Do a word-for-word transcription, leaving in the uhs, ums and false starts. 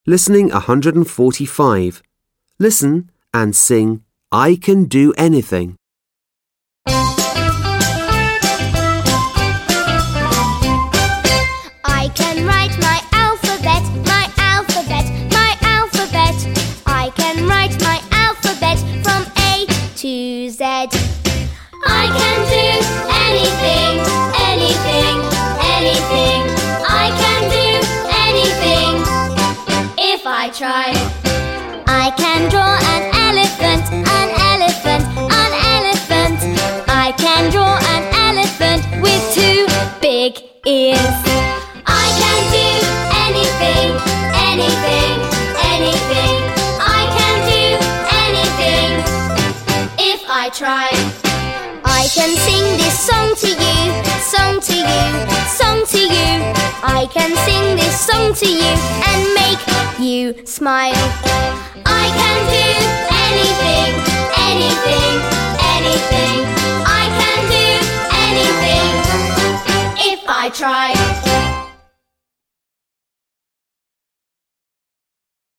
Listening one hundred forty-five. Listen and sing I Can Do Anything. I can write my alphabet, my alphabet, my alphabet. I can write my alphabet from A to Z. I can do anything, anything, anything. I can do anything if I try. I can draw an elephant, an elephant, an elephant. I can draw an elephant with two big ears. I can do anything, anything, anything. I can do anything if I try. I can sing this song to you, song to you, song to you. I can sing this song to you and make you smile. I can do anything, anything, anything. I can do anything if I try.